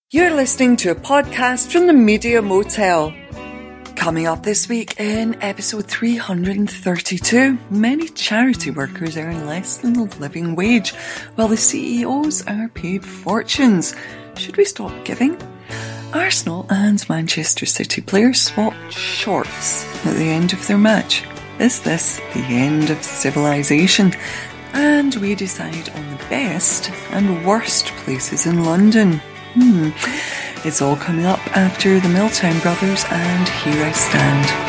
You're listening to a podcast from the Media Motel. Coming up this week in episode 332, many charity workers earn less than the living wage, while the CEOs are paid fortunes. Should we stop giving? Arsenal and Manchester City players swapped shorts at the end of their match. Is this the end of civilization? And we decide on the best and worst places in London. It's all coming up after the Milltown Brothers and Here I Stand.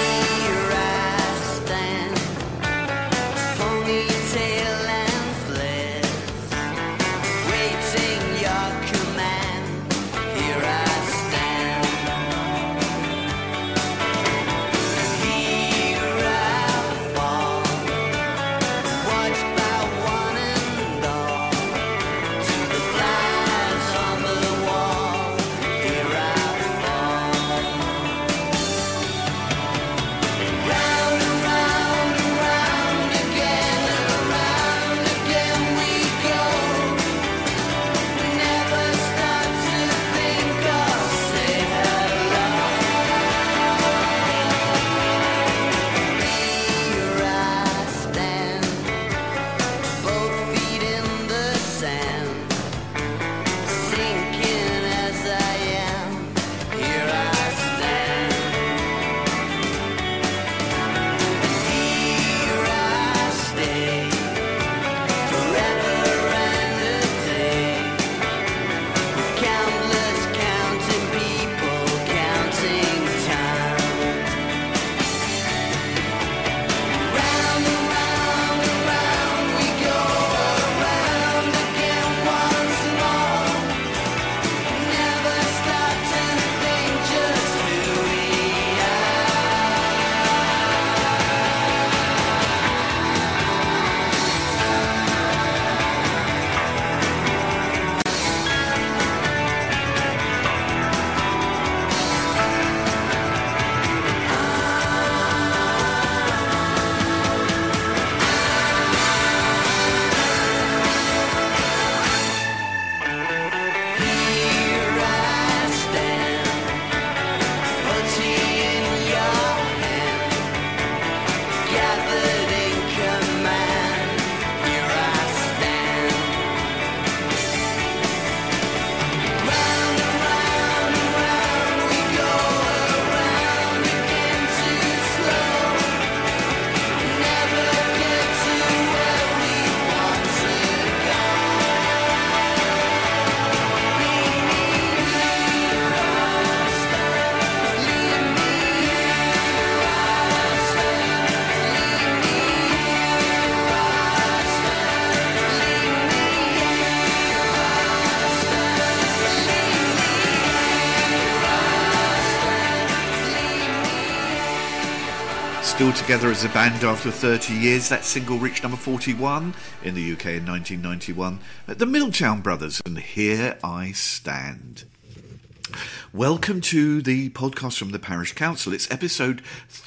Still together as a band after 30 years, that single reached number 41 in the UK in 1991 at the Milltown Brothers and Here I Stand. Welcome to the podcast from the Parish Council. It's episode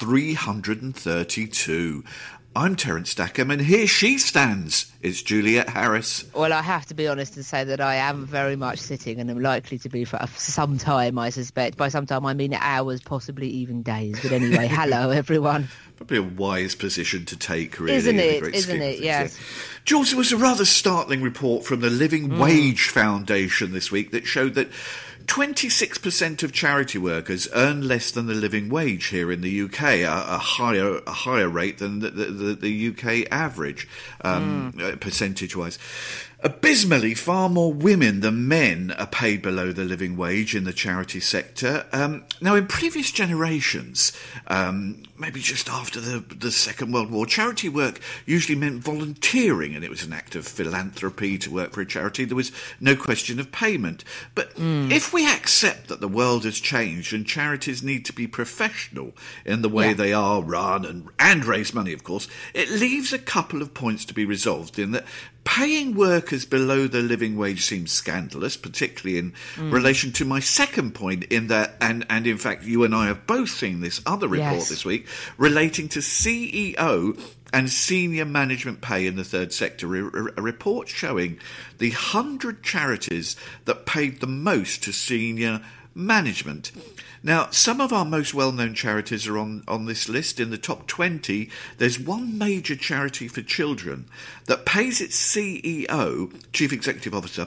332. I'm Terence Stackham, and here she stands. It's Juliet Harris. Well, I have to be honest and say that I am very much sitting and am likely to be for some time, I suspect. By some time, I mean hours, possibly even days. But anyway, hello, everyone. Probably a wise position to take, really. Isn't it? Yes. Jules, there was a rather startling report from the Living Wage Foundation this week that showed that 26% of charity workers earn less than the living wage here in the UK, a higher rate than the UK average, percentage-wise. Abysmally, far more women than men are paid below the living wage in the charity sector. Now, in previous generations, maybe just after the Second World War, charity work usually meant volunteering, and it was an act of philanthropy to work for a charity. There was no question of payment. But if we accept that the world has changed and charities need to be professional in the way they are run and raise money, of course, it leaves a couple of points to be resolved in that Paying workers below the living wage seems scandalous, particularly in relation to my second point in that, and in fact you and I have both seen this other report this week, relating to CEO and senior management pay in the third sector, a report showing the 100 charities that paid the most to senior management. Now, some of our most well-known charities are on this list. In the top 20, there's one major charity for children that pays its CEO, Chief Executive Officer,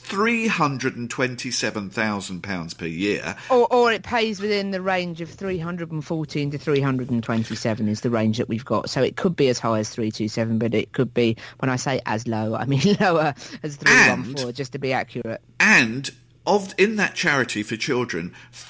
£327,000 per year. Or it pays within the range of 314 to 327 is the range that we've got. So it could be as high as 327, but it could be, when I say as low, I mean lower, as 314, just to be accurate. And in that charity for children,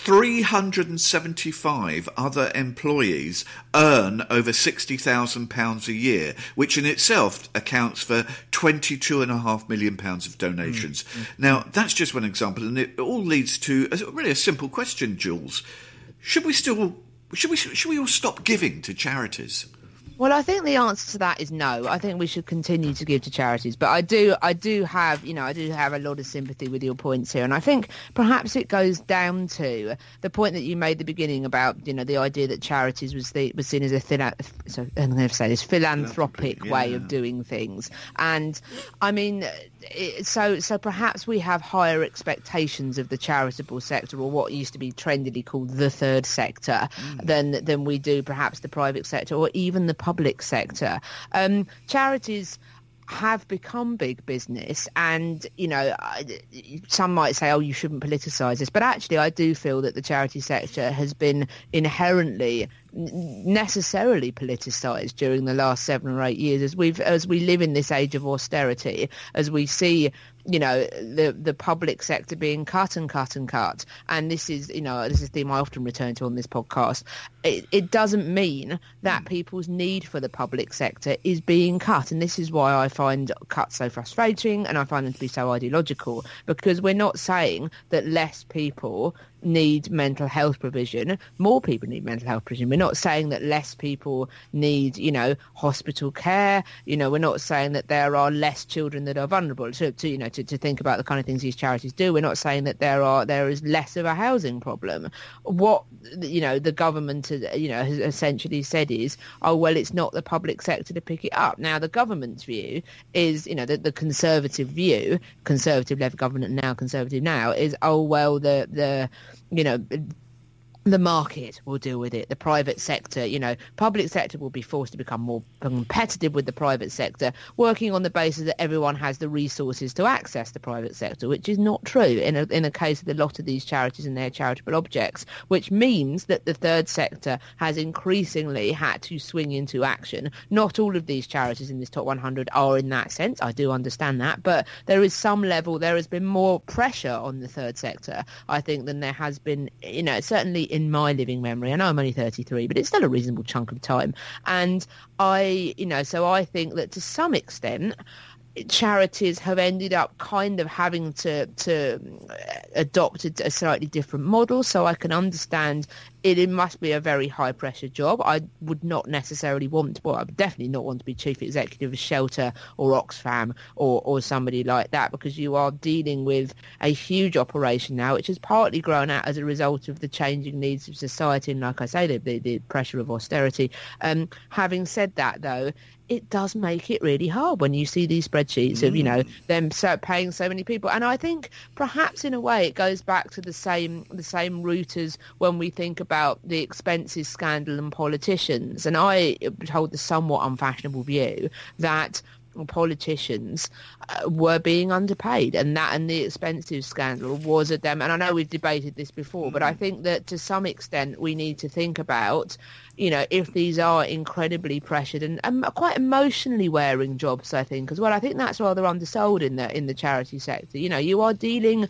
375 other employees earn over £60,000 a year, which in itself accounts for £22.5 million of donations. Now, that's just one example, and it all leads to really a simple question, Jules. Should we all stop giving to charities? Well, I think the answer to that is no. I think we should continue to give to charities, but I do have a lot of sympathy with your points here, and I think perhaps it goes down to the point that you made at the beginning about the idea that charities was seen as a philanthropic way of doing things, and I mean, so perhaps we have higher expectations of the charitable sector, or what used to be trendily called the third sector, than we do perhaps the private sector or even the public sector. Charities have become big business, and some might say, oh, you shouldn't politicise this, but actually I do feel that the charity sector has been inherently necessarily politicised during the last 7 or 8 years as we live in this age of austerity, as we see the public sector being cut and cut and cut. And this is a theme I often return to on this podcast. It doesn't mean that people's need for the public sector is being cut. And this is why I find cuts so frustrating, and I find them to be so ideological, because we're not saying that less people need mental health provision. More people need mental health provision. We're not saying that less people need, hospital care. We're not saying that there are less children that are vulnerable to think about the kind of things these charities do. We're not saying that there is less of a housing problem. What, the government has essentially said is, oh, well, it's not the public sector to pick it up. Now, the government's view is, the conservative view, conservative left government now, conservative now, is, oh, well, the market will deal with it. The private sector, public sector will be forced to become more competitive with the private sector, working on the basis that everyone has the resources to access the private sector, which is not true in a case of a lot of these charities and their charitable objects, which means that the third sector has increasingly had to swing into action. Not all of these charities in this top 100 are in that sense. I do understand that, but there is some level, there has been more pressure on the third sector, I think, than there has been, certainly in my living memory. I know I'm only 33, but it's still a reasonable chunk of time. And I think that to some extent, charities have ended up kind of having to adopt a slightly different model. So I can understand it must be a very high pressure job. I would not necessarily I would definitely not want to be chief executive of Shelter or Oxfam or somebody like that, because you are dealing with a huge operation now, which has partly grown out as a result of the changing needs of society and, like I say, the pressure of austerity. Having said that, though, it does make it really hard when you see these spreadsheets of, them paying so many people. And I think perhaps in a way it goes back to the same root as when we think about the expenses scandal and politicians. And I hold the somewhat unfashionable view that politicians were being underpaid, and the expensive scandal was at them. And I know we've debated this before, but I think that to some extent we need to think about, if these are incredibly pressured and quite emotionally wearing jobs, I think as well. I think that's rather undersold in the charity sector. You are dealing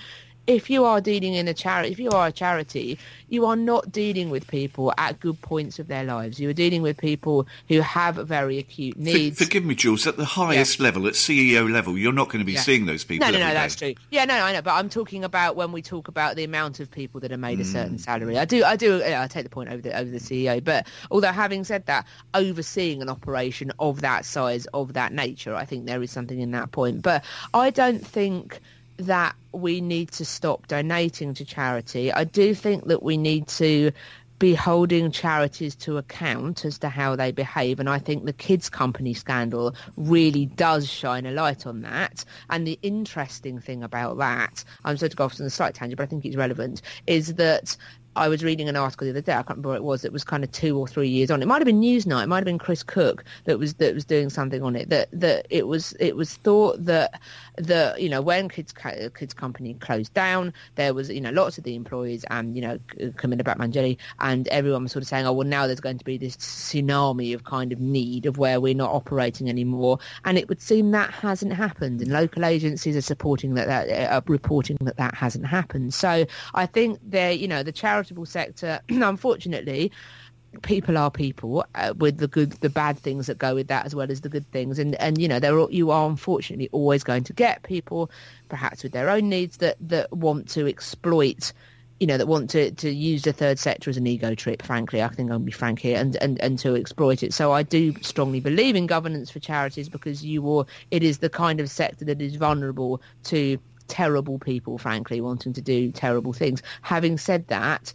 if you are dealing in a charity, if you are a charity, you are not dealing with people at good points of their lives. You are dealing with people who have very acute needs. Forgive me, Jules, at the highest level, at CEO level, you're not going to be seeing those people every day. That's true. Yeah, no, I know, but I'm talking about when we talk about the amount of people that are made a certain salary. I take the point over the CEO, but although having said that, overseeing an operation of that size, of that nature, I think there is something in that point. But I don't think that we need to stop donating to charity. I do think that we need to be holding charities to account as to how they behave, and I think the Kids Company scandal really does shine a light on that. And the interesting thing about that, I'm sorry to go off on a slight tangent, but I think it's relevant, is that I was reading an article the other day, I can't remember what it was, that was kind of 2 or 3 years on. It might have been Newsnight, it might have been Chris Cook that was doing something on it, that it was thought that when Kids Company closed down, there was, lots of the employees and, Camilla Batmangeli and everyone was sort of saying, oh, well, now there's going to be this tsunami of kind of need of where we're not operating anymore. And it would seem that hasn't happened, and local agencies are supporting reporting that hasn't happened. So I think the charitable sector, unfortunately, people are people, with the bad things that go with that as well as the good things, and you are unfortunately always going to get people perhaps with their own needs that want to exploit, that want to use the third sector as an ego trip, frankly. I think I'll be frank here, and to exploit it. So I do strongly believe in governance for charities, because it is the kind of sector that is vulnerable to terrible people, frankly, wanting to do terrible things. Having said that,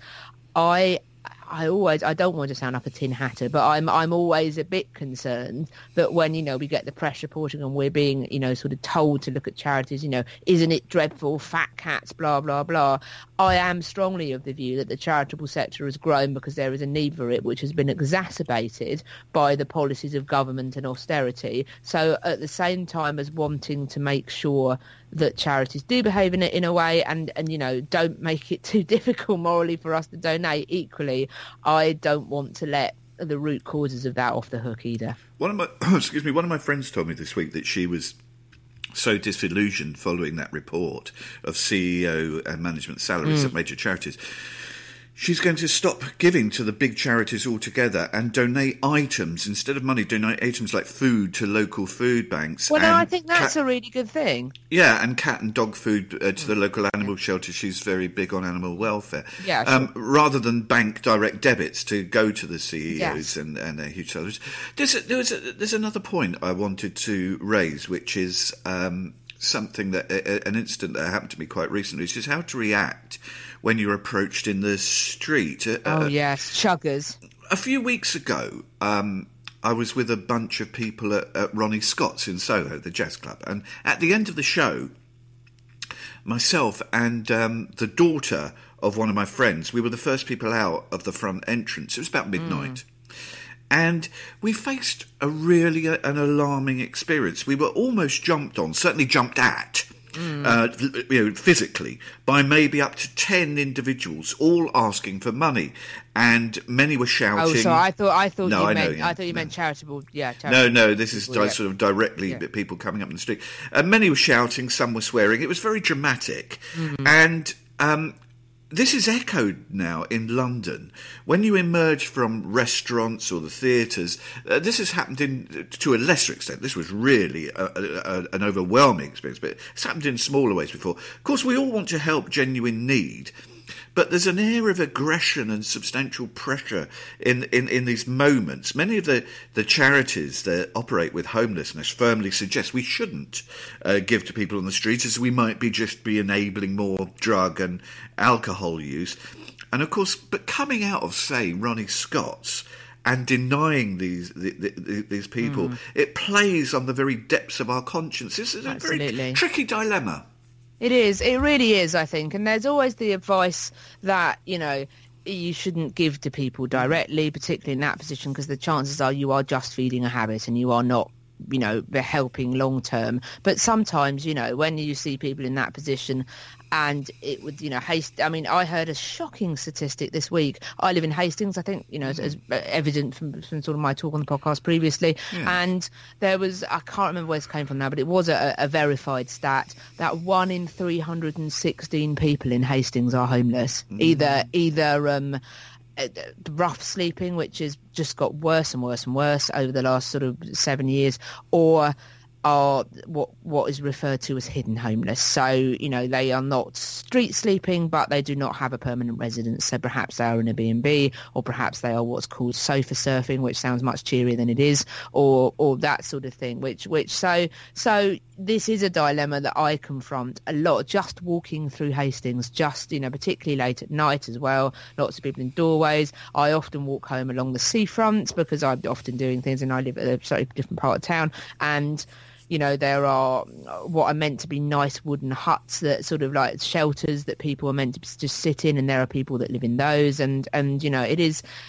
I don't want to sound like a tin hatter, but I'm always a bit concerned that when, we get the press reporting and we're being, sort of told to look at charities, isn't it dreadful, fat cats, blah, blah, blah. I am strongly of the view that the charitable sector has grown because there is a need for it, which has been exacerbated by the policies of government and austerity. So at the same time as wanting to make sure that charities do behave in a way and don't make it too difficult morally for us to donate, equally, I don't want to let the root causes of that off the hook either. One of my friends told me this week that she was so disillusioned following that report of CEO and management salaries at major charities. She's going to stop giving to the big charities altogether and donate items, instead of money, donate items like food to local food banks. Well, no, I think that's a really good thing. Yeah, and cat and dog food to the local animal shelter. She's very big on animal welfare. Yeah, sure. Rather than bank direct debits to go to the CEOs and their huge salaries. There's another point I wanted to raise, which is something that an incident that happened to me quite recently, which is how to react when you're approached in the street. Yes, chuggers. A few weeks ago, I was with a bunch of people at Ronnie Scott's in Soho, the jazz club, and at the end of the show, myself and the daughter of one of my friends, we were the first people out of the front entrance. It was about midnight. And we faced an alarming experience. We were almost jumped on, certainly jumped at, physically, by maybe up to 10 individuals, all asking for money, and many were shouting. Oh, so I thought you meant charitable. Yeah, charitable. No, this is sort of directly people coming up in the street. Many were shouting, some were swearing. It was very dramatic, and this is echoed now in London. When you emerge from restaurants or the theatres, this has happened to a lesser extent. This was really an overwhelming experience, but it's happened in smaller ways before. Of course, we all want to help genuine need, but there's an air of aggression and substantial pressure in these moments. Many of the charities that operate with homelessness firmly suggest we shouldn't give to people on the streets, as we might be enabling more drug and alcohol use. And of course, but coming out of, say, Ronnie Scott's and denying these people, it plays on the very depths of our conscience. This is a very tricky dilemma. It is. It really is, I think. And there's always the advice that, you shouldn't give to people directly, particularly in that position, because the chances are you are just feeding a habit and you are not they're helping long term. But sometimes, when you see people in that position, and it would, I heard a shocking statistic this week. I live in Hastings, I think, as evident from sort of my talk on the podcast previously. Yeah. And there was, I can't remember where this came from now, but it was a verified stat that 1 in 316 people in Hastings are homeless. Either rough sleeping, which has just got worse and worse and worse over the last sort of 7 years, or are what is referred to as hidden homeless. So, they are not street sleeping, but they do not have a permanent residence. So perhaps they are in a B&B, or perhaps they are what's called sofa surfing, which sounds much cheerier than it is, or that sort of thing. So this is a dilemma that I confront a lot, just walking through Hastings, particularly late at night as well. Lots of people in doorways. I often walk home along the seafront because I'm often doing things, and I live at a slightly different part of town. And there are what are meant to be nice wooden huts that sort of like shelters that people are meant to just sit in, and there are people that live in those, and it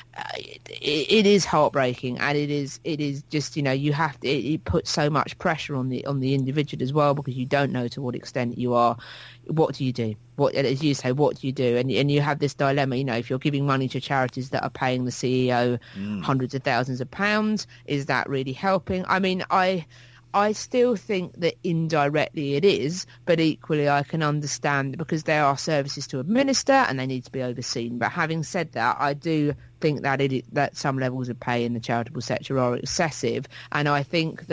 is heartbreaking, and it is just you have to, it puts so much pressure on the individual as well, because you don't know to what extent you are. What do you do? As you say, what do you do? And you have this dilemma, if you're giving money to charities that are paying the CEO hundreds of thousands of pounds, is that really helping? I mean, I still think that indirectly it is, but equally I can understand, because there are services to administer and they need to be overseen. But having said that, I do think that some levels of pay in the charitable sector are excessive, and I think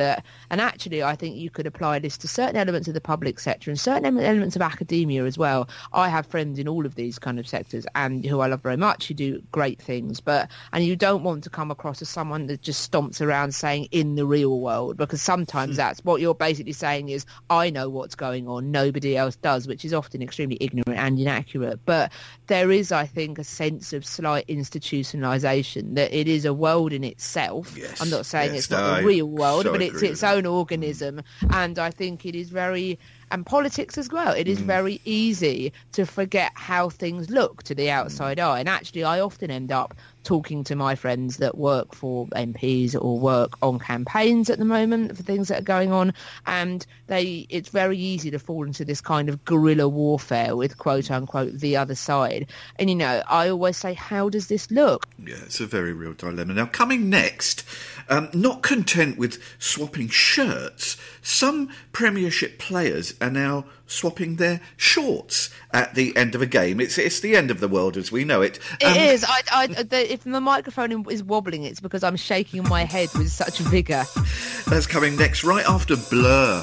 you could apply this to certain elements of the public sector and certain elements of academia as well. I have friends in all of these kind of sectors, and who I love very much, who do great things, and you don't want to come across as someone that just stomps around saying in the real world, because sometimes that's what you're basically saying is, I know what's going on, nobody else does, which is often extremely ignorant and inaccurate. But there is, I think, a sense of slight institutionalisation, that it is a world in itself. Yes, I'm not saying it's not the real world, but it's its own organism. And I think it is and politics as well, it is very easy to forget how things look to the outside eye. And actually, I often end up talking to my friends that work for MPs or work on campaigns at the moment for things that are going on, and it's very easy to fall into this kind of guerrilla warfare with quote unquote the other side. And I always say, how does this look? Yeah, it's a very real dilemma. Now, coming next, not content with swapping shirts, some Premiership players are now swapping their shorts at the end of a game. It's the end of the world as we know it. It is. If the microphone is wobbling, it's because I'm shaking my head with such vigour. That's coming next, right after Blur.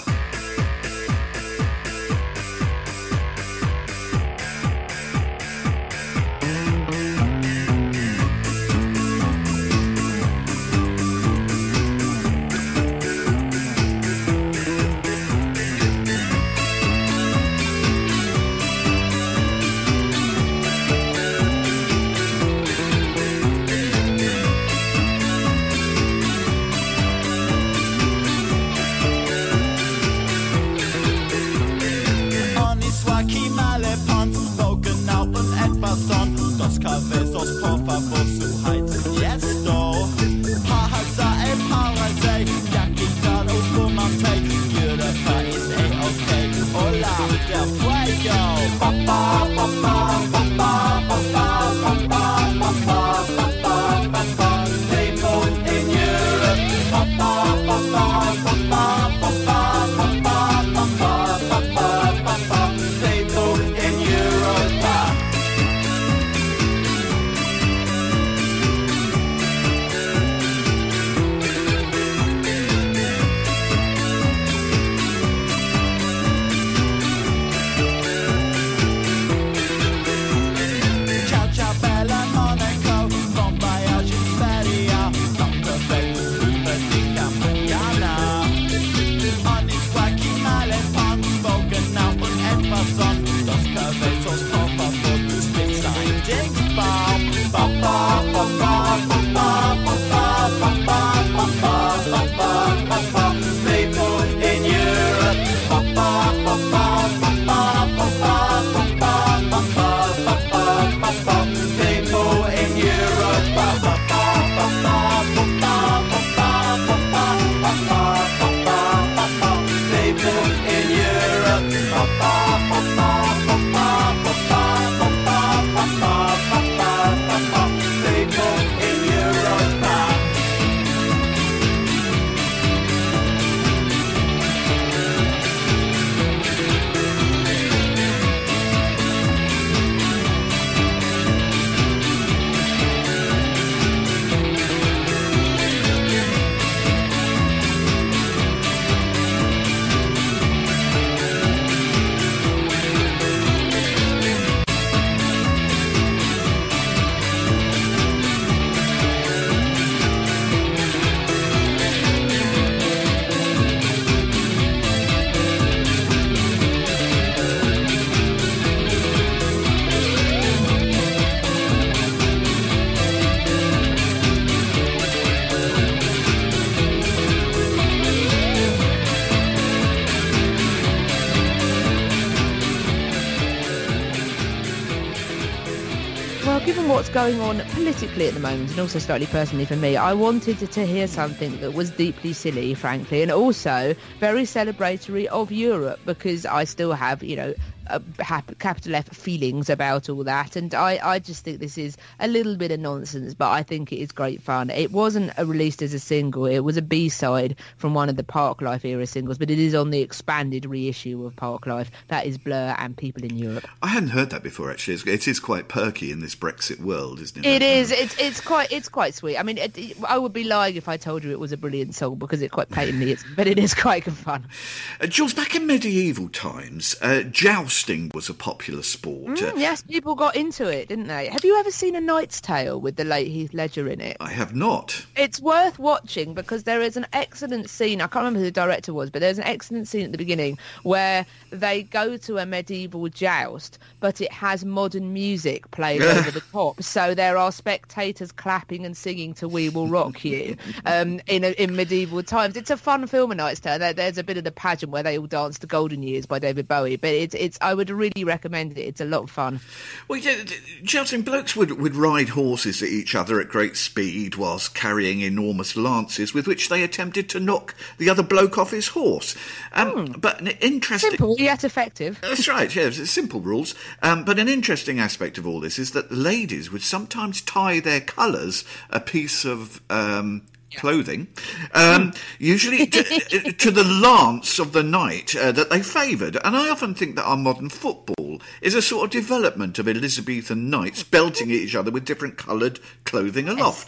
Well, given what's going on politically at the moment, and also slightly personally for me, I wanted to hear something that was deeply silly, frankly, and also very celebratory of Europe, because I still have, capital F feelings about all that, and I just think this is a little bit of nonsense, but I think it is great fun. It wasn't released as a single, it was a B-side from one of the Parklife era singles, but it is on the expanded reissue of Parklife. That is Blur and People in Europe. I hadn't heard that before, actually. It is quite perky in this Brexit world, isn't it? It is. It's quite sweet. I mean, I would be lying if I told you it was a brilliant song, because it quite patently is, but it is quite good fun. Jules, back in medieval times, jousting was a popular sport. Yes, people got into it, didn't they? Have you ever seen A Knight's Tale with the late Heath Ledger in it? I have not. It's worth watching, because there is an excellent scene, I can't remember who the director was, but there's an excellent scene at the beginning where they go to a medieval joust, but it has modern music playing over the top, so there are spectators clapping and singing to We Will Rock You in medieval times. It's a fun film, A Knight's Tale. There's a bit of the pageant where they all dance to Golden Years by David Bowie, but it's I would really recommend it. It's a lot of fun. Well, yeah, jousting, blokes would ride horses at each other at great speed whilst carrying enormous lances with which they attempted to knock the other bloke off his horse. But an interesting... Simple yet effective. That's right, yeah, simple rules. But an interesting aspect of all this is that the ladies would sometimes tie their colours a piece of... clothing, usually to the lance of the knight that they favoured. And I often think that our modern football is a sort of development of Elizabethan knights belting at each other with different coloured clothing aloft.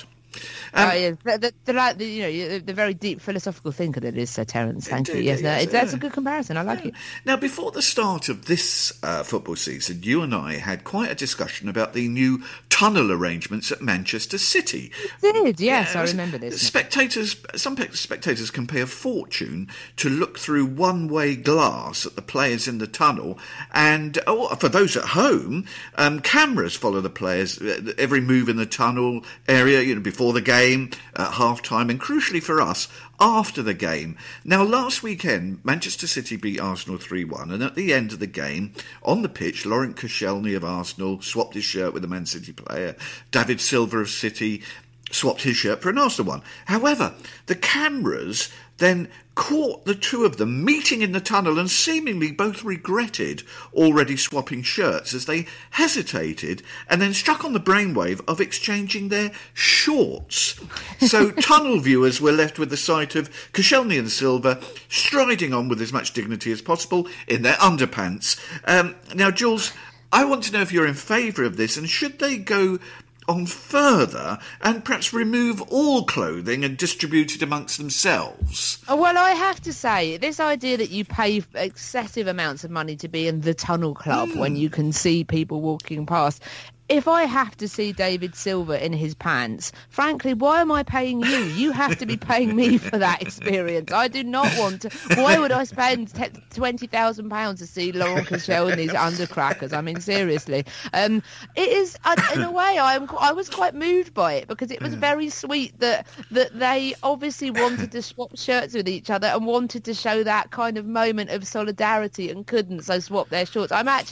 The very deep philosophical thinker that is Sir Terence. Thank you. Yes, that's a good comparison. I like it. Now, before the start of this football season, you and I had quite a discussion about the new tunnel arrangements at Manchester City. You did, yes, I remember this. Some spectators can pay a fortune to look through one-way glass at the players in the tunnel, and for those at home, cameras follow the players' every move in the tunnel area, before the game, at half-time, and crucially for us, after the game. Now, last weekend, Manchester City beat Arsenal 3-1, and at the end of the game, on the pitch, Laurent Koscielny of Arsenal swapped his shirt with a Man City player. David Silva of City swapped his shirt for an Arsenal one. However, the cameras then caught the two of them meeting in the tunnel and seemingly both regretted already swapping shirts as they hesitated and then struck on the brainwave of exchanging their shorts. So tunnel viewers were left with the sight of Koscielny and Silva striding on with as much dignity as possible in their underpants. Now, Jules, I want to know if you're in favour of this, and should they go on further and perhaps remove all clothing and distribute it amongst themselves? Well, I have to say, this idea that you pay excessive amounts of money to be in the tunnel club when you can see people walking past... If I have to see David Silva in his pants, frankly, why am I paying you? You have to be paying me for that experience. I do not want to... Why would I spend £20,000 to see Laurent Koscielny's undercrackers? I mean, seriously. It is, in a way, I was quite moved by it, because it was very sweet that they obviously wanted to swap shirts with each other and wanted to show that kind of moment of solidarity and couldn't, so swap their shorts.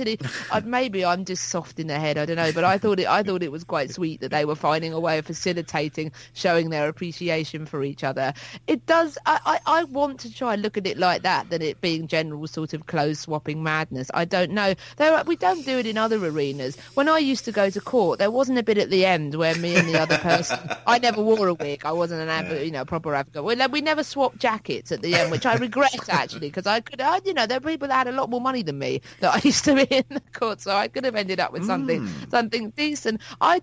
Maybe I'm just soft in the head, I don't know, but I thought it was quite sweet that they were finding a way of facilitating showing their appreciation for each other. It does. I want to try and look at it like that, than it being general sort of clothes swapping madness. I don't know. We don't do it in other arenas. When I used to go to court, there wasn't a bit at the end where me and the other person. I never wore a wig. I wasn't an proper advocate. We never swapped jackets at the end, which I regret actually, because there were people that had a lot more money than me that I used to be in the court, so I could have ended up with something decent. I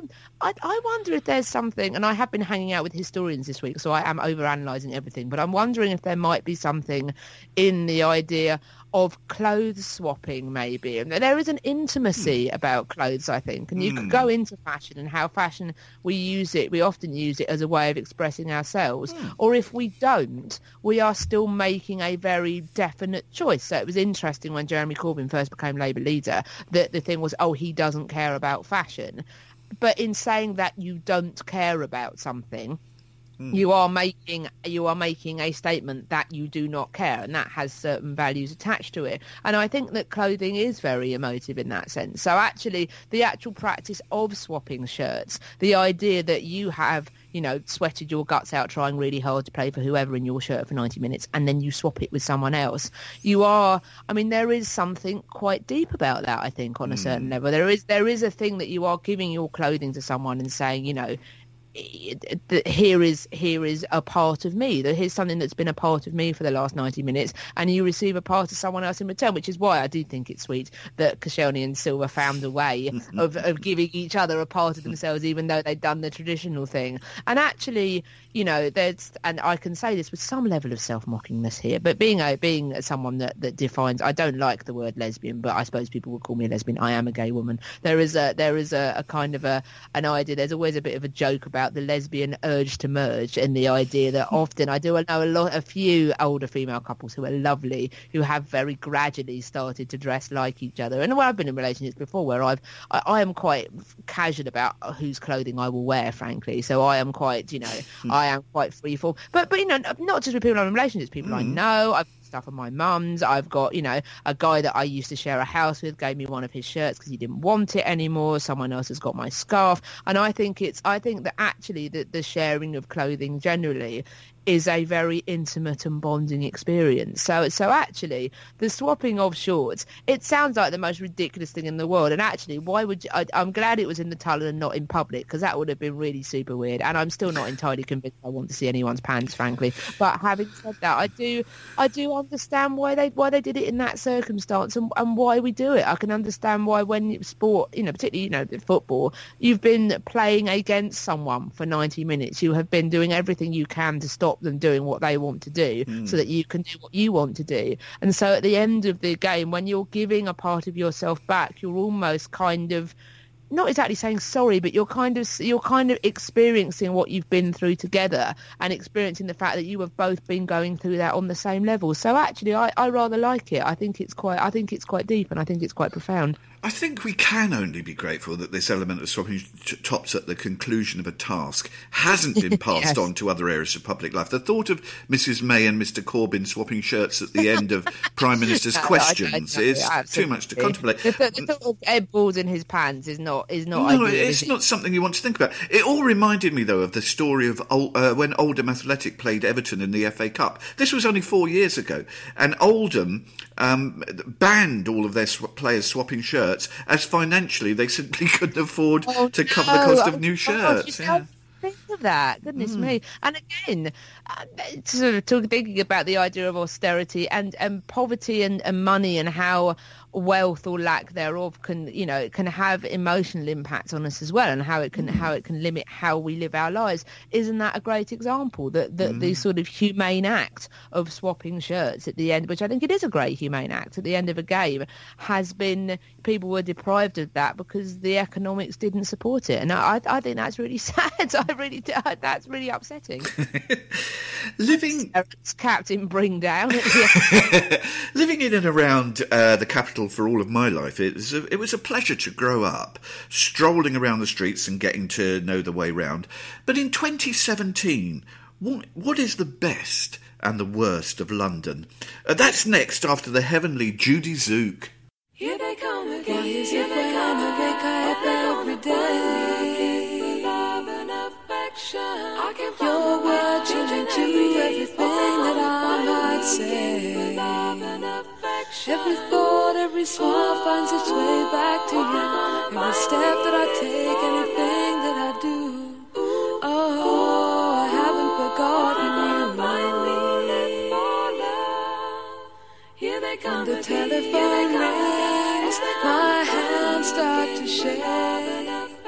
wonder if there's something, and I have been hanging out with historians this week, so I am overanalyzing everything, but I'm wondering if there might be something in the idea of clothes swapping, maybe. And there is an intimacy about clothes, I think, and you could go into fashion and how fashion, we often use it as a way of expressing ourselves, or if we don't, we are still making a very definite choice. So it was interesting when Jeremy Corbyn first became Labour leader, that the thing was, he doesn't care about fashion. But in saying that you don't care about something, You are making a statement that you do not care, and that has certain values attached to it. And I think that clothing is very emotive in that sense. So actually, the actual practice of swapping shirts, the idea that you have, sweated your guts out trying really hard to play for whoever in your shirt for 90 minutes, and then you swap it with someone else. There is something quite deep about that, I think, on a certain level. There is a thing that you are giving your clothing to someone and saying, here is a part of me. Here's something that's been a part of me for the last 90 minutes, and you receive a part of someone else in return, which is why I do think it's sweet that Koscielny and Silva found a way of giving each other a part of themselves, even though they'd done the traditional thing. And actually, and I can say this with some level of self-mockingness here, but being someone that defines, I don't like the word lesbian, but I suppose people would call me a lesbian. I am a gay woman. There is a kind of an idea. There's always a bit of a joke about the lesbian urge to merge, and the idea that often I know a few older female couples who are lovely, who have very gradually started to dress like each other. And I've been in relationships before where I am quite casual about whose clothing I will wear, frankly. So I am quite, I am quite freeform. But not just with people I'm in relationships, people I know. I've stuff of my mum's. I've got, a guy that I used to share a house with gave me one of his shirts because he didn't want it anymore. Someone else has got my scarf. And I think that actually the sharing of clothing generally is a very intimate and bonding experience. So actually, the swapping of shorts, it sounds like the most ridiculous thing in the world. And actually, why would you, I'm glad it was in the tunnel and not in public, because that would have been really super weird. And I'm still not entirely convinced I want to see anyone's pants, frankly. But having said that, I do understand why they did it in that circumstance and why we do it. I can understand why when sport, particularly, football, you've been playing against someone for 90 minutes. You have been doing everything you can to stop them doing what they want to do so that you can do what you want to do. And so at the end of the game, when you're giving a part of yourself back, you're almost kind of not exactly saying sorry, but you're kind of experiencing what you've been through together and experiencing the fact that you have both been going through that on the same level. So actually, I rather like it. I think it's quite deep, and I think it's quite profound. I think we can only be grateful that this element of swapping tops at the conclusion of a task hasn't been passed on to other areas of public life. The thought of Mrs May and Mr Corbyn swapping shirts at the end of Prime Minister's questions is too much to contemplate. The thought of Ed balls in his pants is not No, ideal, it's not something you want to think about. It all reminded me, though, of the story of when Oldham Athletic played Everton in the FA Cup. This was only 4 years ago, and Oldham banned all of their players swapping shirts, as financially they simply couldn't afford to cover the cost of new shirts. Think of that, goodness me. And again, sort of thinking about the idea of austerity and poverty and money, and how wealth or lack thereof can have emotional impacts on us as well, and how it can limit how we live our lives. Isn't that a great example, that the sort of humane act of swapping shirts at the end, which I think it is a great humane act at the end of a game, has been, people were deprived of that because the economics didn't support it. And I think that's really sad. That's really upsetting. Captain Bring Down. Living in and around the capital for all of my life, it was a pleasure to grow up, strolling around the streets and getting to know the way round. But in 2017, what is the best and the worst of London? That's next, after the heavenly Judy Zook. Here they come again, here they come again, every day. Love and affection. Your word changing to everything that I might say. Every thought, every smile finds its way back to you. Every step that I take, anything that I do. Oh, I haven't forgotten you. Here they come. When the telephone rings, my hands start to shake.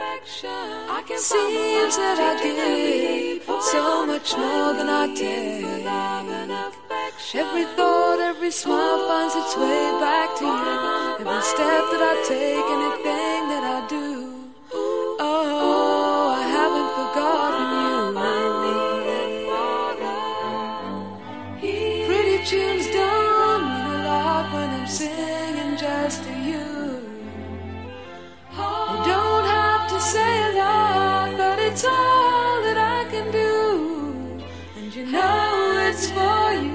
Seems that I give so much more than I take. Every thought, every smile finds its way back to you. Every step that I take, anything that I do. Oh, I haven't forgotten you. Pretty tunes don't mean a lot when I'm singing just to you. You don't have to say a lot, but it's all that I can do. just for you.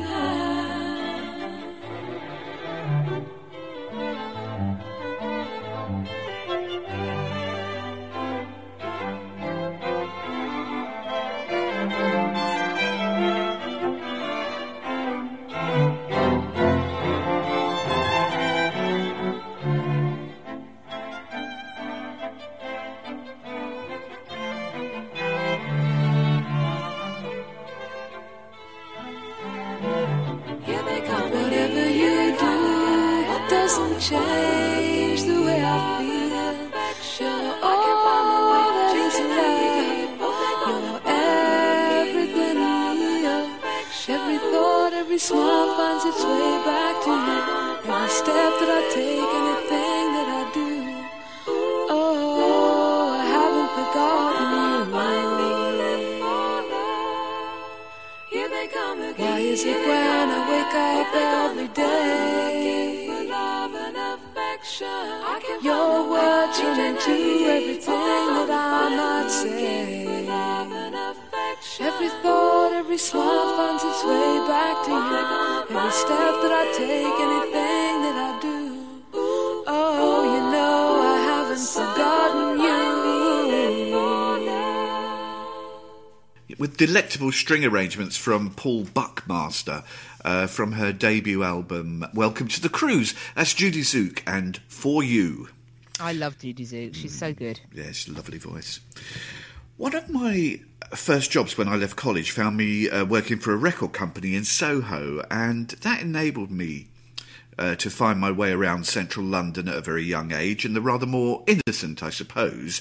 Change the way I feel. You're all that is left. You're everything real. Every thought, every smile finds its way back to you. Every step that I take, anything that I do. Oh, I haven't forgotten you. Why is it when I wake up every day? Your words turn into everything that I might say. Every thought, every smile finds its way back to you. Every step that I take, anything that I do. Oh, you know I haven't forgotten you. With delectable string arrangements from Paul Buckmaster from her debut album Welcome to the Cruise. That's Judy Zook and For You. I love Judy Zook. She's so good. Yes, lovely voice. One of my first jobs when I left college found me working for a record company in Soho, and that enabled me to find my way around central London at a very young age in the rather more innocent, I suppose,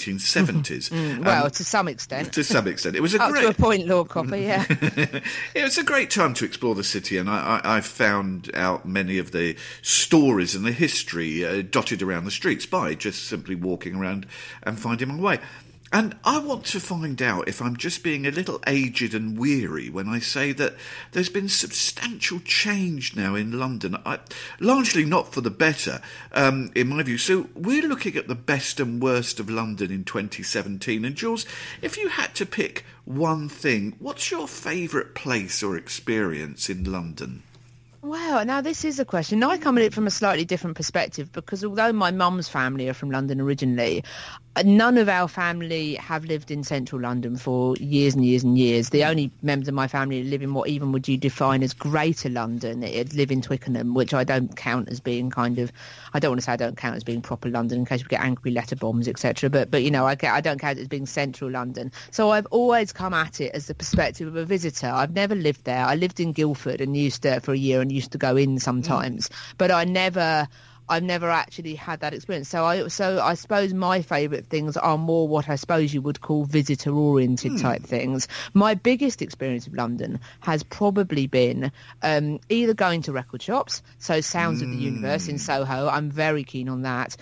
1970s. Well, to some extent. To some extent. It was Up to a point, Lord Copper, yeah. It was a great time to explore the city, and I found out many of the stories and the history dotted around the streets by just simply walking around and finding my way. And I want to find out if I'm just being a little aged and weary when I say that there's been substantial change now in London, largely not for the better, in my view. So we're looking at the best and worst of London in 2017. And Jules, if you had to pick one thing, what's your favourite place or experience in London? Wow, now this is a question. Now I come at it from a slightly different perspective, because although my mum's family are from London originally, none of our family have lived in central London for years and years and years. The only members of my family live in what even would you define as Greater London. It live in Twickenham, which I don't count as being kind of, I don't want to say I don't count as being proper London in case we get angry letter bombs, etc. But you know, I don't count it as being central London. So I've always come at it as the perspective of a visitor. I've never lived there. I lived in Guildford and used to, for a year, and used to go in sometimes, but I've never actually had that experience. So I suppose my favourite things are more what I suppose you would call visitor-oriented type things. My biggest experience of London has probably been either going to record shops, so Sounds of the Universe in Soho, I'm very keen on that,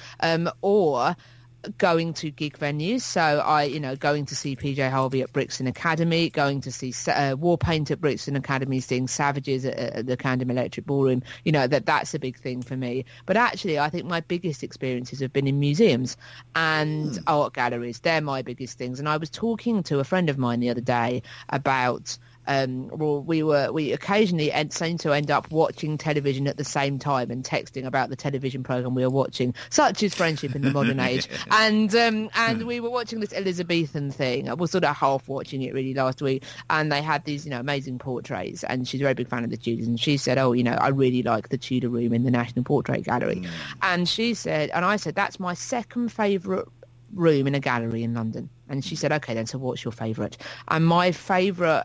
or going to gig venues. So going to see PJ Harvey at Brixton Academy, going to see Warpaint at Brixton Academy, seeing Savages at the Camden Electric Ballroom. You know, that's a big thing for me. But actually, I think my biggest experiences have been in museums and art galleries. They're my biggest things. And I was talking to a friend of mine the other day about we occasionally seem to end up watching television at the same time and texting about the television program we were watching, such is friendship in the modern age. And we were watching this Elizabethan thing. I was sort of half watching it really last week, and they had these amazing portraits, and she's a very big fan of the Tudors, and she said, I really like the Tudor room in the National Portrait Gallery. And she said, and I said, that's my second favourite room in a gallery in London. And she said, okay, then, so what's your favourite? And my favourite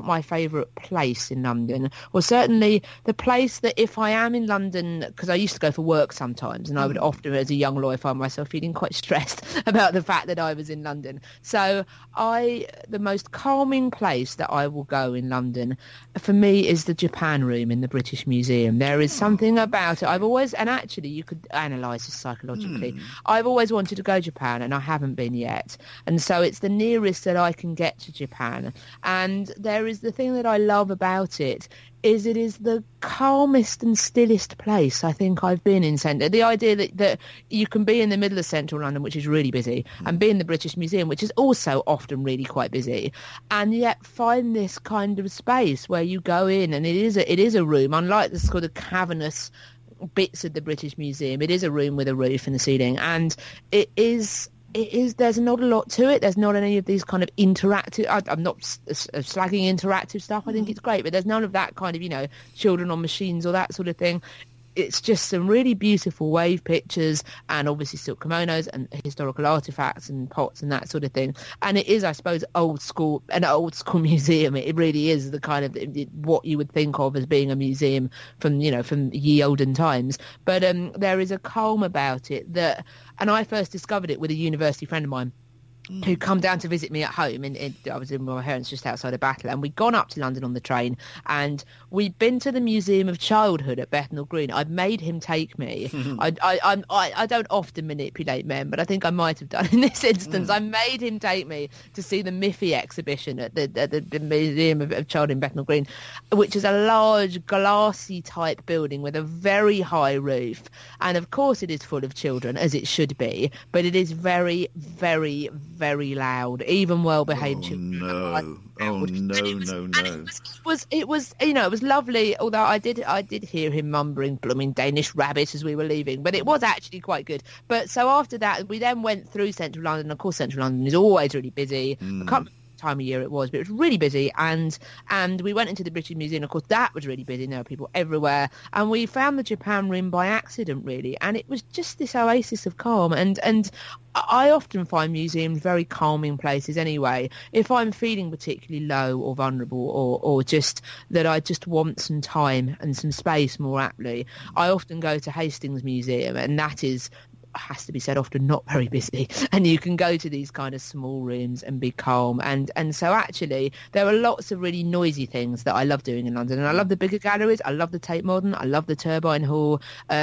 place in London was certainly the place that if I am in London, because I used to go for work sometimes, and I would often, as a young lawyer, find myself feeling quite stressed about the fact that I was in London. So the most calming place that I will go in London, for me, is the Japan room in the British Museum. There is something about it. And actually you could analyse this psychologically, I've always wanted to go to Japan, and I haven't been yet. And So it's the nearest that I can get to Japan. And there is the thing that I love about it is the calmest and stillest place I think I've been in centre. The idea that you can be in the middle of central London, which is really busy, and be in the British Museum, which is also often really quite busy, and yet find this kind of space where you go in and it is a room, unlike the sort of cavernous bits of the British Museum. It is a room with a roof in the ceiling, and it is there's not a lot to it. There's not any of these kind of interactive, I'm not slagging interactive stuff, I think it's great, but there's none of that kind of, children on machines or that sort of thing. It's just some really beautiful wave pictures and obviously silk kimonos and historical artifacts and pots and that sort of thing. And it is, I suppose, an old school museum. It really is the kind of what you would think of as being a museum from ye olden times. But there is a calm about it and I first discovered it with a university friend of mine who'd come down to visit me at home. I was in with my parents just outside of Battle, and we'd gone up to London on the train, and we'd been to the Museum of Childhood at Bethnal Green. I'd made him take me. I don't often manipulate men, but I think I might have done in this instance. I made him take me to see the Miffy exhibition at the Museum of Childhood in Bethnal Green, which is a large glassy type building with a very high roof. And of course it is full of children, as it should be, but it is very, very, very loud, even well-behaved children. No. It was lovely, although I did hear him mumbling blooming Danish rabbit as we were leaving, but it was actually quite good. But so after that, we then went through central London. Of course, central London is always really busy. I can't remember what time of year it was, but it was really busy, and we went into the British Museum. Of course, that was really busy, and there were people everywhere, and we found the Japan room by accident, really, and it was just this oasis of calm. And I often find museums very calming places anyway. If I'm feeling particularly low or vulnerable, or just that I just want some time and some space, more aptly, I often go to Hastings Museum, and that has to be said, often not very busy, and you can go to these kind of small rooms and be calm, and so actually there are lots of really noisy things that I love doing in London, and I love the bigger galleries. I love the Tate Modern, I love the Turbine Hall, I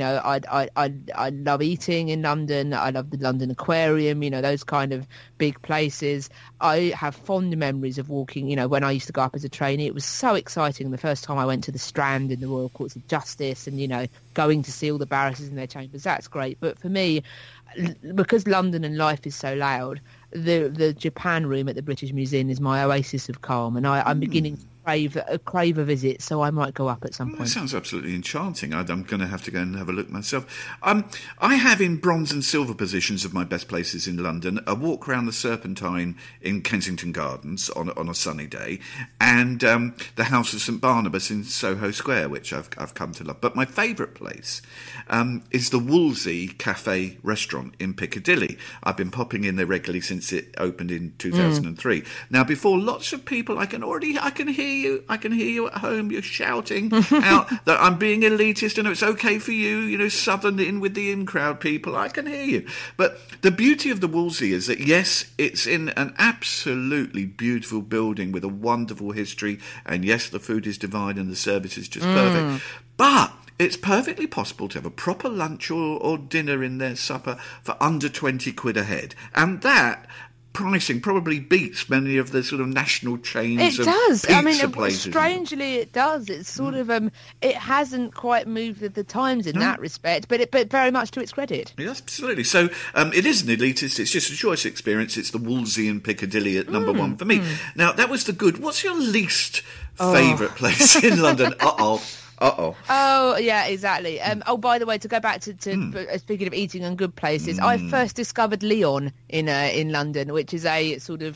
love eating in London, I love the London Aquarium, those kind of big places. I have fond memories of walking, when I used to go up as a trainee. It was so exciting the first time I went to the Strand in the Royal Courts of Justice, and going to see all the barristers in their chambers. That's great. But for me, because London and life is so loud, the Japan room at the British Museum is my oasis of calm, and I'm beginning to crave a visit, so I might go up at some point. That sounds absolutely enchanting. I'm going to have to go and have a look myself. I have in bronze and silver positions of my best places in London a walk around the Serpentine in Kensington Gardens on a sunny day, and the House of St Barnabas in Soho Square, which I've come to love. But my favourite place is the Wolsey Cafe restaurant in Piccadilly. I've been popping in there regularly since it opened in 2003. Now, before lots of people, I can hear you at home. You're shouting out that I'm being elitist and it's okay for you, southern in with the in-crowd people. I can hear you. But the beauty of the Wolsey is that, yes, it's in an absolutely beautiful building with a wonderful history, and yes, the food is divine and the service is just perfect. But it's perfectly possible to have a proper lunch or dinner in their supper for under 20 quid a head. And that pricing probably beats many of the sort of national chains of pizza places. Strangely it does. It's sort of it hasn't quite moved with the times in that respect, but very much to its credit. Yes, absolutely. So it isn't elitist, it's just a choice experience. It's the Wolsey in Piccadilly at number one for me. Now, that was the good. What's your least favourite place in London? Oh, yeah, exactly. By the way, to go back to speaking of eating and good places, I first discovered Leon in London, which is a sort of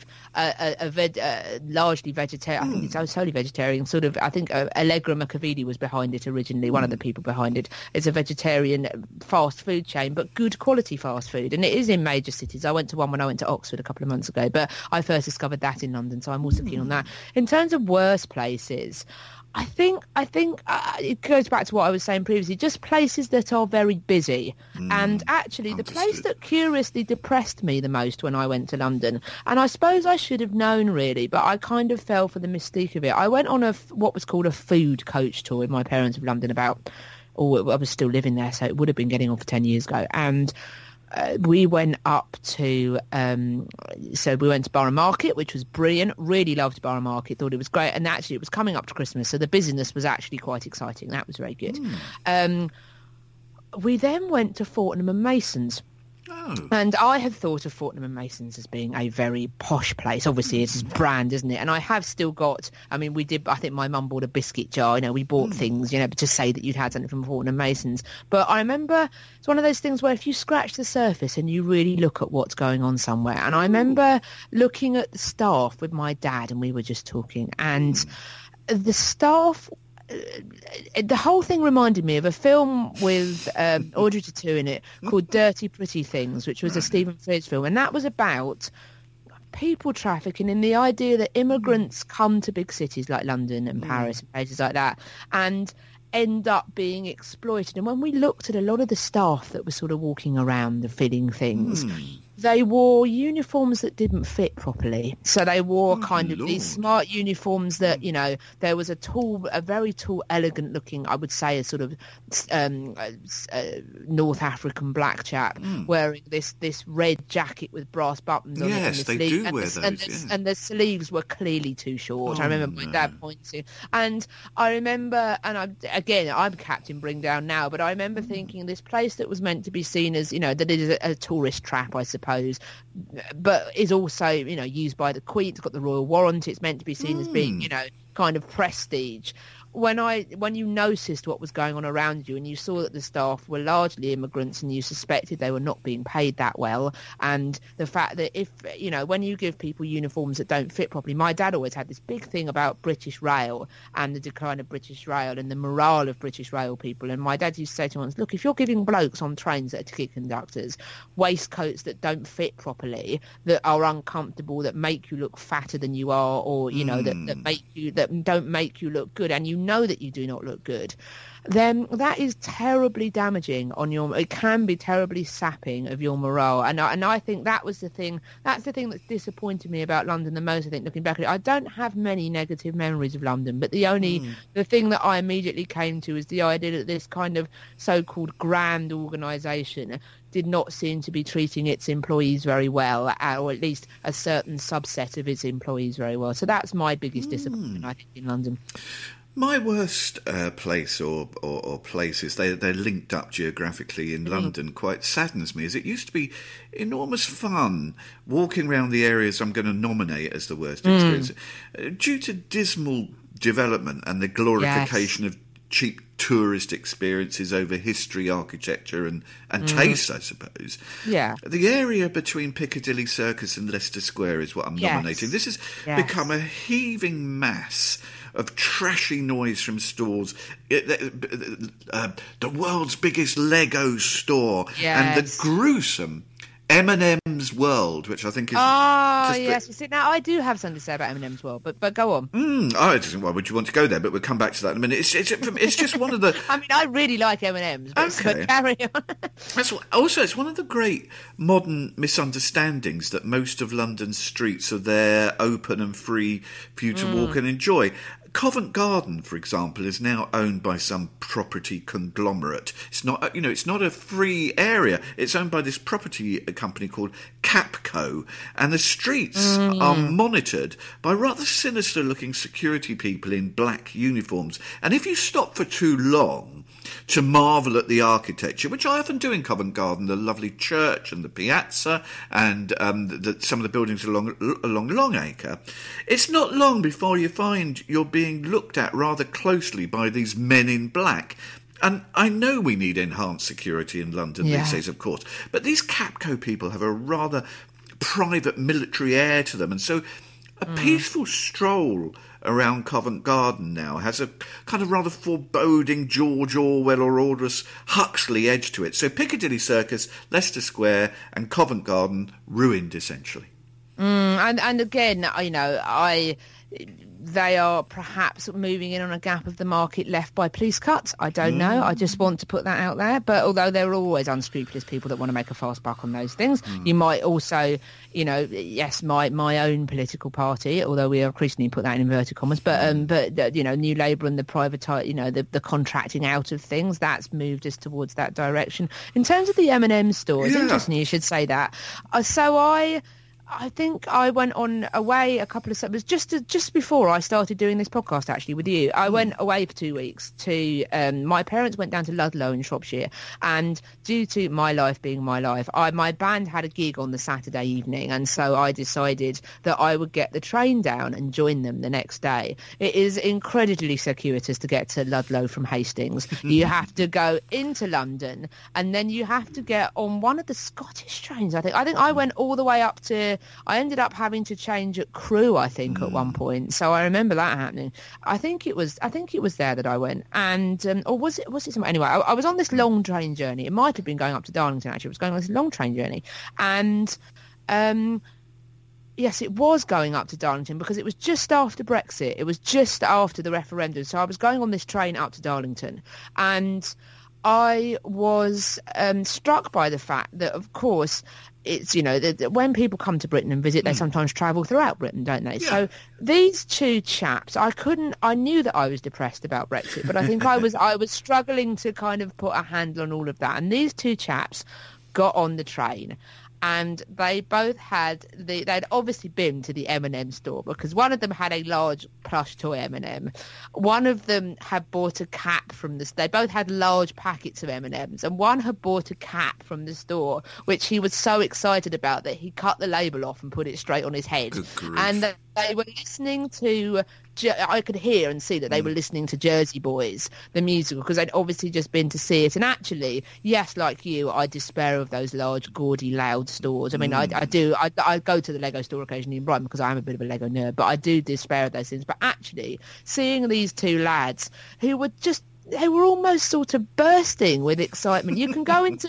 largely vegetarian. I think it's solely vegetarian. Sort of, I think Allegra Macavidi was behind it originally. One of the people behind it. It's a vegetarian fast food chain, but good quality fast food, and it is in major cities. I went to one when I went to Oxford a couple of months ago, but I first discovered that in London, so I'm also keen on that. In terms of worst places, I think it goes back to what I was saying previously, just places that are very busy. And actually, the place that curiously depressed me the most when I went to London, and I suppose I should have known really, but I kind of fell for the mystique of it. I went on what was called a food coach tour with my parents of London I was still living there, so it would have been getting on for 10 years ago. And we went up to so we went to Borough Market, which was brilliant. Really loved Borough Market, thought it was great, and actually it was coming up to Christmas, so the busyness was actually quite exciting. That was very good. We then went to Fortnum and Masons. Oh. And I had thought of Fortnum and Masons as being a very posh place. Obviously, it's a brand, isn't it? And I have still got, I mean, I think my mum bought a biscuit jar, we bought things, to say that you'd had something from Fortnum and Masons. But I remember it's one of those things where if you scratch the surface and you really look at what's going on somewhere. And I remember looking at the staff with my dad, and we were just talking, and the staff... the whole thing reminded me of a film with Audrey Tautou in it called Dirty Pretty Things, which was a Stephen Frears film, and that was about people trafficking and the idea that immigrants come to big cities like London and Paris and places like that and end up being exploited. And when we looked at a lot of the staff that were sort of walking around and filling things, they wore uniforms that didn't fit properly. So they wore kind of these smart uniforms that, there was a very tall, elegant looking, I would say a sort of North African black chap wearing this red jacket with brass buttons on it. Yes, they do wear those. And the sleeves were clearly too short. I remember my dad pointing. And I remember, and I'm Captain Bring Down now, but I remember thinking this place that was meant to be seen as, that is a tourist trap, I suppose, but is also, used by the Queen. It's got the royal warrant. It's meant to be seen as being, kind of prestige. When you noticed what was going on around you and you saw that the staff were largely immigrants and you suspected they were not being paid that well, and the fact that if, when you give people uniforms that don't fit properly, my dad always had this big thing about British Rail and the decline of British Rail and the morale of British Rail people. And my dad used to say to us, look, if you're giving blokes on trains that are ticket conductors waistcoats that don't fit properly, that are uncomfortable, that make you look fatter than you are, or, that don't make you look good, and you know that you do not look good, then that is terribly damaging it can be terribly sapping of your morale. And I think that was the thing, that's the thing that's disappointed me about London the most, I think, looking back at it. I don't have many negative memories of London, but the thing that I immediately came to is the idea that this kind of so-called grand organisation did not seem to be treating its employees very well, or at least a certain subset of its employees very well. So that's my biggest disappointment, I think, in London. My worst place or places, they're linked up geographically in London, quite saddens me, as it used to be enormous fun walking around the areas I'm going to nominate as the worst experience. Due to dismal development and the glorification of cheap tourist experiences over history, architecture and taste, I suppose. Yeah. The area between Piccadilly Circus and Leicester Square is what I'm nominating. This has become a heaving mass of trashy noise from stores, the world's biggest Lego store, and the gruesome M&M's World, which I think is... yes. See, now, I do have something to say about M&M's World, but go on. Why would you want to go there? But we'll come back to that in a minute. It's just one of the... I mean, I really like M&M's, but carry on. It's one of the great modern misunderstandings that most of London's streets are there, open and free for you to walk and enjoy. Covent Garden, for example, is now owned by some property conglomerate. It's not, it's not a free area. It's owned by this property company called Capco, and the streets are monitored by rather sinister-looking security people in black uniforms. And if you stop for too long to marvel at the architecture, which I often do in Covent Garden, the lovely church and the piazza and some of the buildings along Longacre, it's not long before you find you're being looked at rather closely by these men in black. And I know we need enhanced security in London these days, of course, but these Capco people have a rather private military air to them, and so a peaceful stroll around Covent Garden now has a kind of rather foreboding George Orwell or Aldous Huxley edge to it. So Piccadilly Circus, Leicester Square and Covent Garden ruined, essentially. And again, they are perhaps moving in on a gap of the market left by police cuts. I don't know. I just want to put that out there. But although there are always unscrupulous people that want to make a fast buck on those things, you might also, yes, my own political party, although we are increasingly put that in inverted commas, but New Labour and the private, the contracting out of things, that's moved us towards that direction. In terms of the M&M store, it's interesting you should say that. I think I went away a couple of summers just before I started doing this podcast, actually, with you. I went away for 2 weeks to my parents went down to Ludlow in Shropshire, and due to my life being my life, my band had a gig on the Saturday evening, and so I decided that I would get the train down and join them the next day. It is incredibly circuitous to get to Ludlow from Hastings. You have to go into London, and then you have to get on one of the Scottish trains, I think I went all the way up to... I ended up having to change at Crewe, I think, at one point. So I remember that happening. I think it was there that I went, and or was it somewhere? Anyway, I was on this long train journey. It might have been going up to Darlington. Actually, I was going on this long train journey, and yes, it was going up to Darlington because it was just after Brexit. It was just after the referendum. So I was going on this train up to Darlington, and I was struck by the fact that, of course, it's, when people come to Britain and visit, they sometimes travel throughout Britain, don't they? Yeah. So these two chaps, I knew that I was depressed about Brexit, but I think I was struggling to kind of put a handle on all of that. And these two chaps got on the train, and they both they'd obviously been to the M&M store, because one of them had a large plush toy M&M. One of them had bought a cap from they both had large packets of M&Ms, and one had bought a cap from the store, which he was so excited about that he cut the label off and put it straight on his head. And they were listening to... I could hear and see that they were listening to Jersey Boys, the musical, because they'd obviously just been to see it. And actually, yes, like you, I despair of those large, gaudy, loud stores. I mean, I do. I go to the Lego store occasionally in Brighton because I am a bit of a Lego nerd, but I do despair of those things. But actually, seeing these two lads who were just... they were almost sort of bursting with excitement. You can go into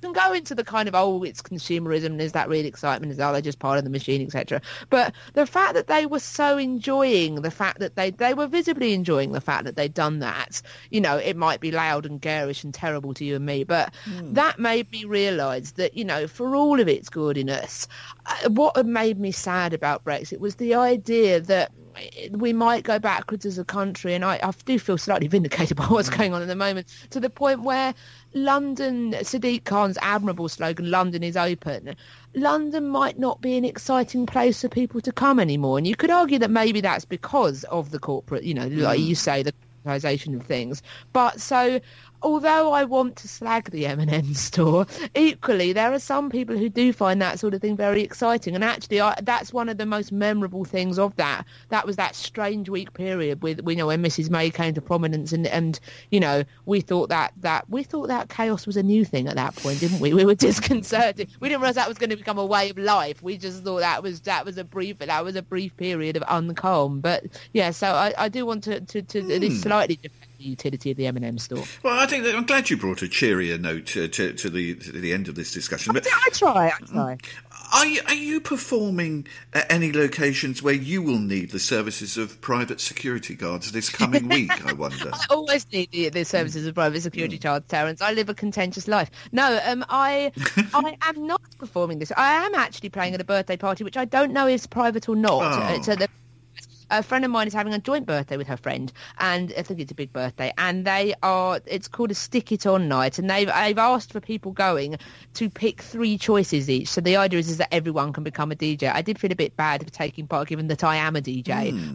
the kind of, it's consumerism, and is that real excitement? They're just part of the machine, etc. But the fact that they were so enjoying the fact that they were visibly enjoying the fact that they'd done that, it might be loud and garish and terrible to you and me, but that made me realise that, for all of its gaudiness, what had made me sad about Brexit was the idea that we might go backwards as a country, and I do feel slightly vindicated by what's going on at the moment, to the point where London, Sadiq Khan's admirable slogan, London is open, London might not be an exciting place for people to come anymore. And you could argue that maybe that's because of the corporate, like you say, the corporatisation of things. But so... although I want to slag the M&M store, equally there are some people who do find that sort of thing very exciting. And actually, that's one of the most memorable things of that. That was that strange week period with when Mrs May came to prominence, and we thought that chaos was a new thing at that point, didn't we? We were disconcerted. We didn't realise that was going to become a way of life. We just thought that was a brief period of uncalm. But yeah, so I do want to at least slightly defend the utility of the M&M store. Well, I think that I'm glad you brought a cheerier note to the end of this discussion. But I try. Are you performing at any locations where you will need the services of private security guards this coming week, I wonder? I always need the services of private security guards, Terence. I live a contentious life. No, I am not performing this. I am actually playing at a birthday party, which I don't know is private or not. Oh. A friend of mine is having a joint birthday with her friend, and I think it's a big birthday, and it's called a Stick It On night, and they've asked for people going to pick 3 choices each. So the idea is that everyone can become a DJ. I did feel a bit bad for taking part, given that I am a DJ,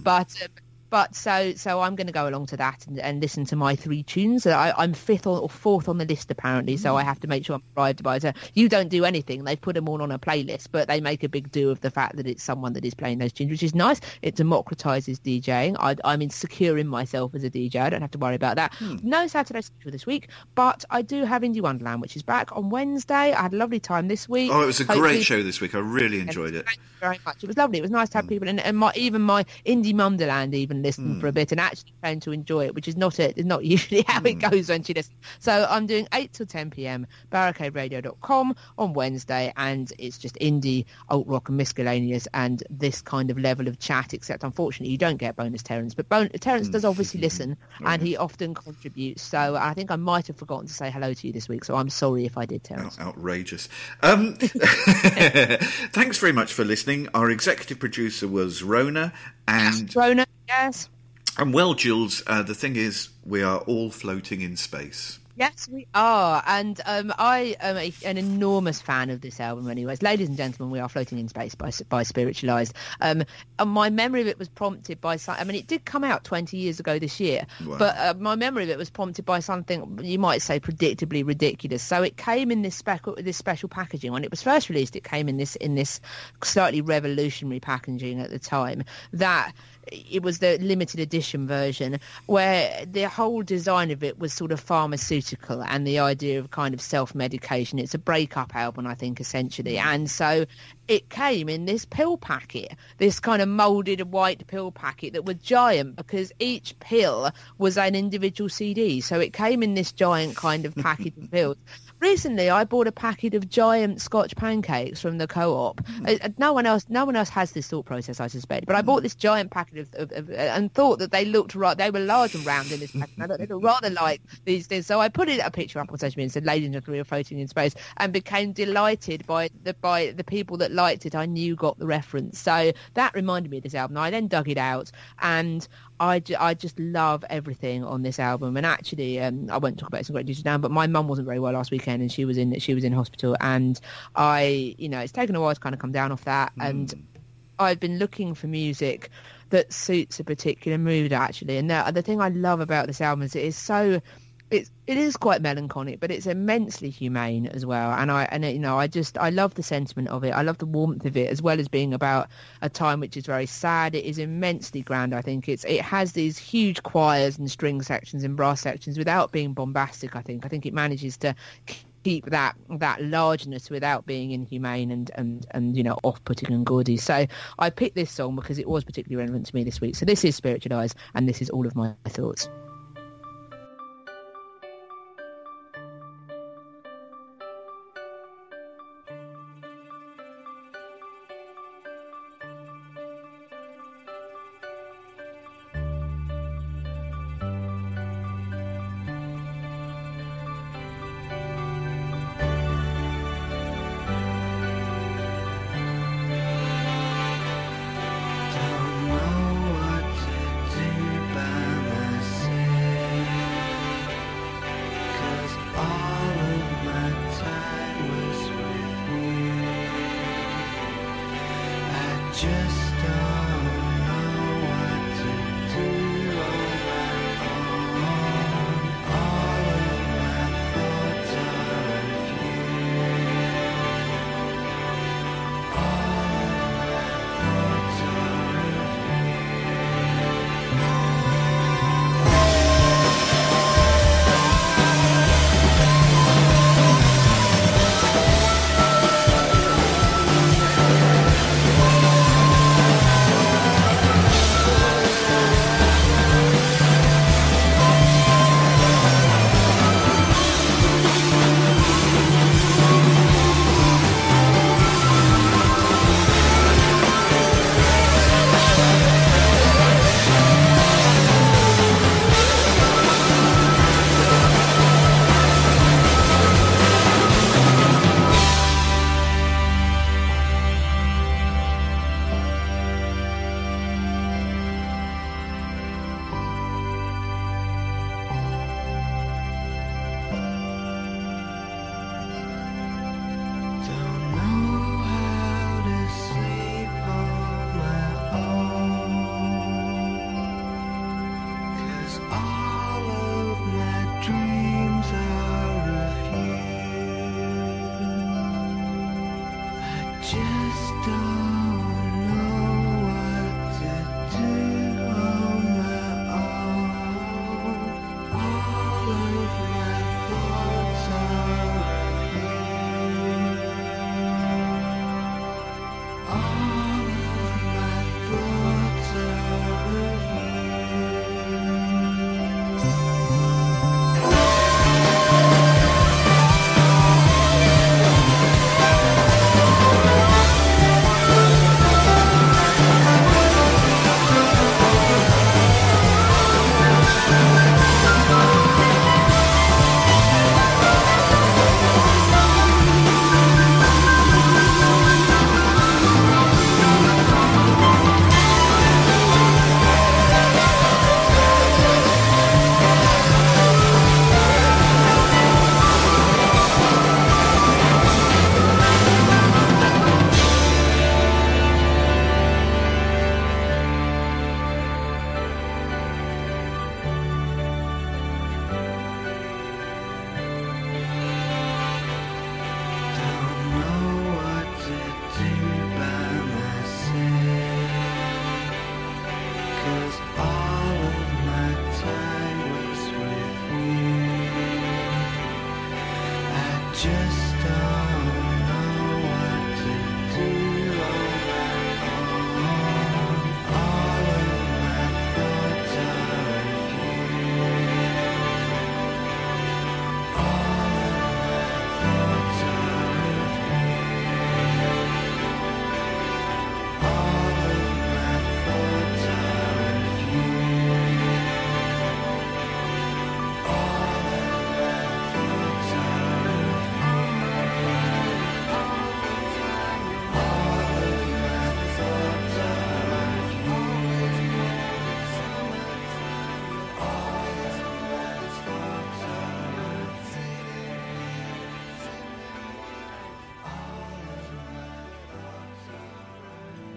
But so I'm going to go along to that and listen to my 3 tunes. I'm 5th or 4th on the list, apparently, so I have to make sure I'm arrived by it. You don't do anything. They put them all on a playlist, but they make a big do of the fact that it's someone that is playing those tunes, which is nice. It democratises DJing. I'm insecure in myself as a DJ. I don't have to worry about that. No Saturday Special this week, but I do have Indie Wonderland, which is back on Wednesday. I had a lovely time this week. Oh, it was a great show this week. I really enjoyed it. Thank you very much. It was lovely. It was nice to have people, and even my Indie Wonderland even listen for a bit and actually trying to enjoy it, which is not usually how it goes when she listens. So I'm doing 8 till 10 p.m. barricaderadio.com on Wednesday, and it's just indie, alt rock and miscellaneous and this kind of level of chat, except unfortunately you don't get bonus Terence, but Terence does obviously listen and he often contributes. So I think I might have forgotten to say hello to you this week, so I'm sorry if I did, Terence. Outrageous. Thanks very much for listening. Our executive producer was Rona, and Rona, yes. And well, Jules, the thing is, we are all floating in space. Yes, we are. And I am an enormous fan of this album anyways. Ladies and gentlemen, we are floating in space by Spiritualized. And my memory of it was prompted by it did come out 20 years ago this year, wow. But my memory of it was prompted by something you might say predictably ridiculous. So it came in this special packaging. When it was first released, it came in this slightly revolutionary packaging at the time, that it was the limited edition version, where the whole design of it was sort of pharmaceutical and the idea of kind of self-medication. It's a breakup album, I think, essentially. And so it came in this pill packet, this kind of moulded white pill packet that was giant because each pill was an individual CD. So it came in this giant kind of packet of pills. Recently, I bought a packet of giant Scotch pancakes from the Co-op. No one else has this thought process, I suspect. But I bought this giant packet of and thought that they looked right. They were large and round in this packet. I thought they looked rather like these things. So I put a picture up on social media and said, "Ladies and gentlemen, we are floating in space," and became delighted by the people that liked it. I knew got the reference. So that reminded me of this album. I then dug it out, and I just love everything on this album. And actually, I won't talk about it in great detail now, but my mum wasn't very well last weekend, and she was in hospital, and it's taken a while to kind of come down off that, and I've been looking for music that suits a particular mood, actually. And the thing I love about this album is it is quite melancholic, but it's immensely humane as well. And I love the sentiment of it. I love the warmth of it, as well as being about a time which is very sad. It is immensely grand. I think it has these huge choirs and string sections and brass sections without being bombastic. I think it manages to keep that largeness without being inhumane and off-putting and gaudy. So I picked this song because it was particularly relevant to me this week. So this is Spiritualized, and this is all of my thoughts.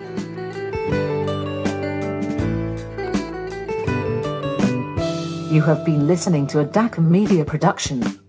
You have been listening to a Dhaka Media production.